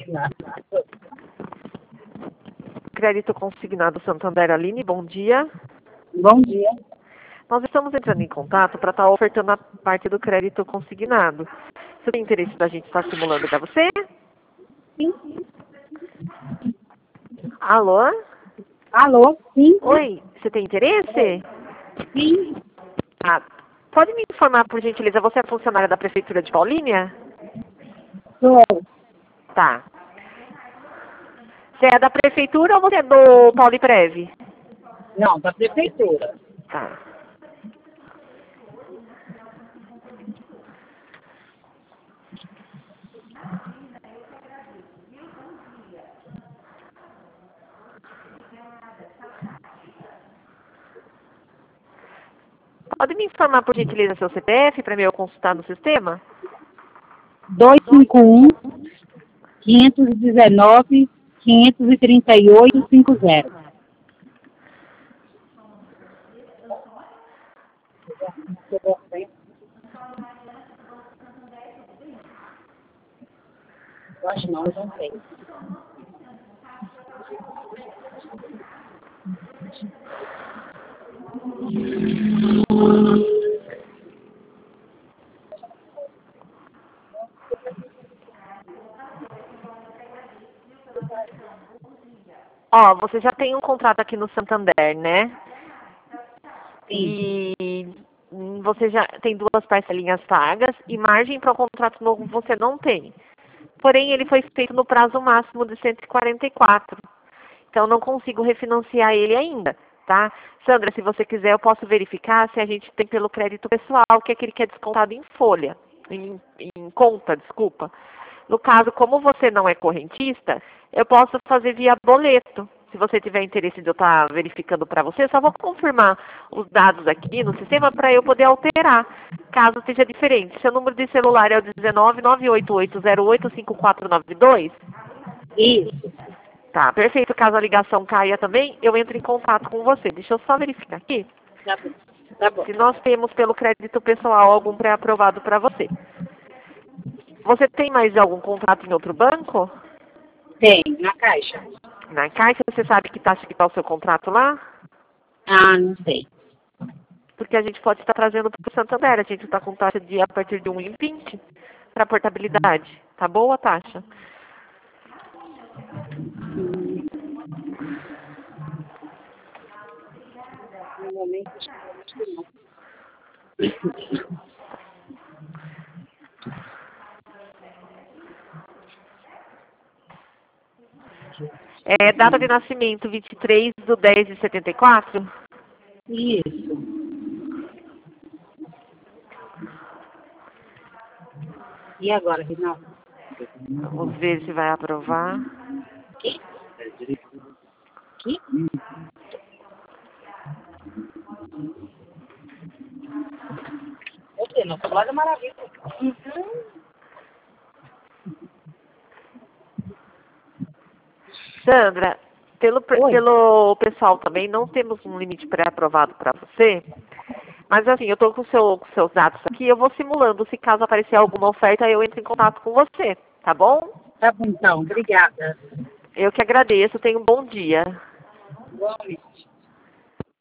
Crédito Consignado Santander, Aline, bom dia. Bom dia. Nós estamos entrando em contato para estar ofertando a parte do crédito consignado. Você tem interesse da gente estar simulando para você? Sim. Alô? Alô? Sim. Oi, você tem interesse? Sim. Ah, pode me informar, por gentileza, você é funcionária da Prefeitura de Paulínia? Sou. Tá. Você é da Prefeitura ou você é do Pauliprev? Não, da prefeitura. Tá. Pode me informar, por gentileza, seu CPF para eu consultar no sistema? 251-519-538-50. Eu acho não, eu não sei. Ó, você já tem um contrato aqui no Santander, né? Sim. E você já tem 2 parcelinhas pagas e margem para o contrato novo você não tem. Porém, ele foi feito no prazo máximo de 144. Então, não consigo refinanciar ele ainda, tá? Sandra, se você quiser, eu posso verificar se a gente tem pelo crédito pessoal, que é aquele que é descontado em folha, em conta, desculpa. No caso, como você não é correntista, eu posso fazer via boleto. Se você tiver interesse de eu estar verificando para você, só vou confirmar os dados aqui no sistema para eu poder alterar, caso seja diferente. Seu número de celular é o 19-98808-5492? Isso. Tá, perfeito. Caso a ligação caia também, eu entro em contato com você. Deixa eu só verificar aqui Tá bom. Tá bom. se nós temos pelo crédito pessoal algum pré-aprovado para você. Você tem mais algum contrato em outro banco? Tem, na caixa. Na Caixa, você sabe que taxa que está o seu contrato lá? Ah, não sei. Porque a gente pode estar trazendo para o Santander. A gente está com taxa de a partir de 1,20 para portabilidade. Tá boa a taxa? No momento, acho que não. É, data de nascimento 23/10/74? Isso. E agora, Rinaldo? Vamos ver se vai aprovar. Aqui? Aqui? Ok, nossa loja é maravilha. Sandra, pelo Oi. pessoal também, não temos um limite pré-aprovado para você. Mas assim, eu estou com os seus dados aqui, eu vou simulando. Se caso aparecer alguma oferta, eu entro em contato com você, tá bom? Tá bom, então. Obrigada. Eu que agradeço, tenha um bom dia. Igualmente.